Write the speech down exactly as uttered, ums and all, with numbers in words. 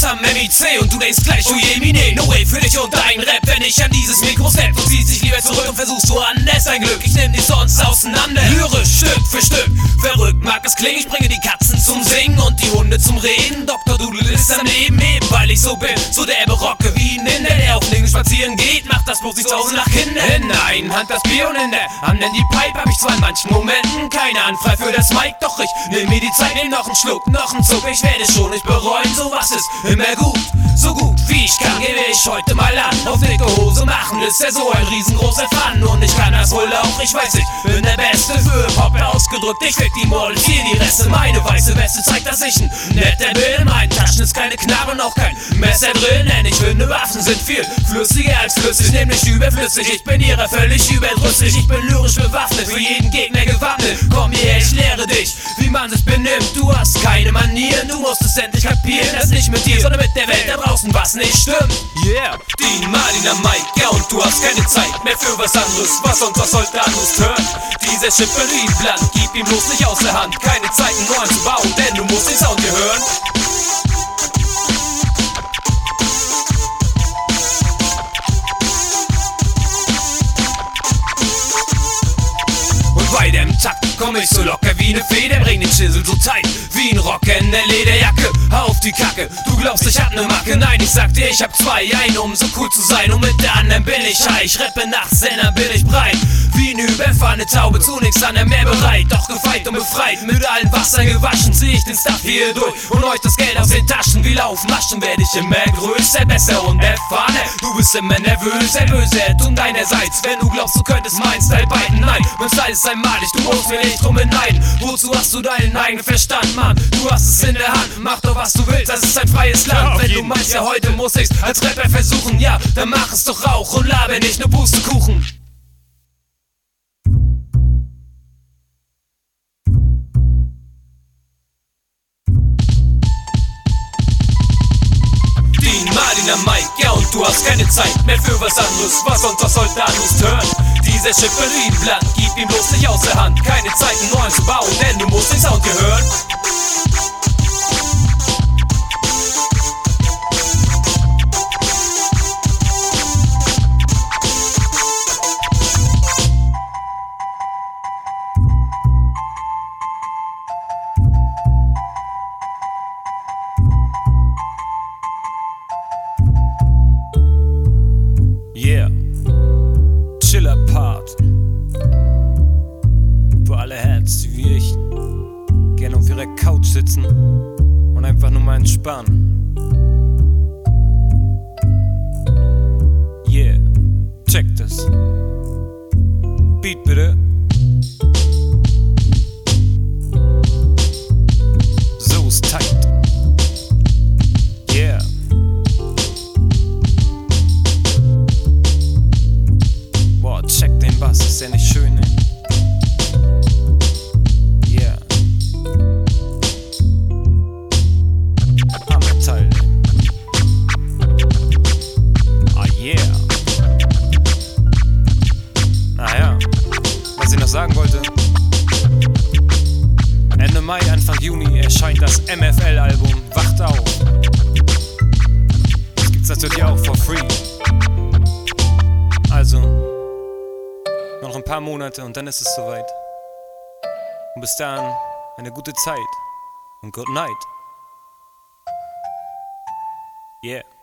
am M I C und du denkst gleich, oh je, Mine, no way für dich und dein Rap, wenn ich an dieses Mikro snap. Du ziehst dich lieber zurück und versuchst so anders dein Glück. Ich nehm dich sonst auseinander, lyrisch, Stück für Stück. Verrückt mag es klingen, ich bringe die Katzen zum Singen und die Hunde zum Reden. Doktor Doodle ist daneben, eben weil ich so bin, so der Barocke wie ein Inder, der auf links spazieren geht. Macht das bloß nicht zu Hause nach Kindern. In der einen Hand das Bier und in der anderen die Pipe. Hab ich zwar in manchen Momenten keine Anfrei für das Mic, doch ich nehm mir die Zeit, nehm noch einen Schluck, noch einen Zug. Ich werde schon nicht bereuen, sowas ist immer gut. So gut wie ich kann, gebe ich heute mal an. Auf dicke Hose machen ist ja so ein riesengroßer Fun. Und ich kann das wohl auch, ich weiß, ich bin der Beste für Pop ausgedrückt. Ich fick die Models, hier die Reste. Meine weiße Weste zeigt, dass ich ein netter bin. In meinen Taschen ist keine Knarre, noch kein Messer drin. Denn ich finde, Waffen sind viel flüssiger als flüssig, nämlich überflüssig. Ich bin ihrer völlig überdrüssig. Ich bin lyrisch bewaffnet, für jeden Gegner gewappnet. Komm hierher, ich lehre dich, wie man sich benimmt. Du hast keine Manieren, du musst es endlich kapieren. Das nicht mit dir, sondern mit der Welt da draußen, was nicht stimmt. Yeah, Dean Martin am Mic, ja, und du hast keine Zeit mehr für was anderes. Was sonst, was sollte anderes hören? Dieser Schipperie-Blatt, gib ihm bloß nicht aus der Hand. Keine Zeit, einen neuen zu bauen, denn du musst den Sound hier hören. Und bei dem Takt komm ich so locker wie ne Feder, bring den Schissel so tight wie ein Rocker in der Lederjacke. Hau auf die Kacke, du glaubst ich hab ne Macke. Nein, ich sag dir, ich hab zwei, ein um so cool zu sein. Und mit der anderen bin ich high, ich rappe nachts, denn dann bin ich breit wie ne überfahrene Taube, zu nix an der Meer bereit. Doch gefeit und befreit, mit allen Wassern gewaschen, zieh ich den Stuff hier durch und euch das Geld aus den Taschen. Wie laufen Maschen werd ich immer größer, besser und erfahrener. Du bist immer nervöser, böser, du deinerseits. Wenn du glaubst, du könntest mein Style beiten, nein, mein Style ist einmalig, du musst mir nicht drum beneiden. Wozu hast du deinen eigenen Verstand, Mann? Du hast es in der Hand, mach doch was du willst, das ist ein freies Land. Wenn du meinst, ja heute muss ich's als Rapper versuchen, ja, dann mach es doch auch und laber nicht nur Pustekuchen. Martin am Mic, ja, und du hast keine Zeit mehr für was anderes. Was sonst, was sollte anderes hören? Dieser Schipperie-Blatt, gib ihm bloß nicht aus der Hand. Keine Zeit, einen neuen zu bauen, denn du musst den Sound hier hören. Yeah, Chiller Part. Für alle Heads, die wie ich gerne auf ihrer Couch sitzen und einfach nur mal entspannen. Yeah, check das. Beat bitte. So ist tight. Yeah. Check den Bass, ist ja nicht schön, ne? Yeah. Hammerteil. Ah yeah. Naja, was ich noch sagen wollte. Ende Mai, Anfang Juni erscheint das M F L-Album Wacht auf. Das gibt's natürlich auch for free. Also noch ein paar Monate und dann ist es soweit. Und bis dahin eine gute Zeit und good night. Yeah.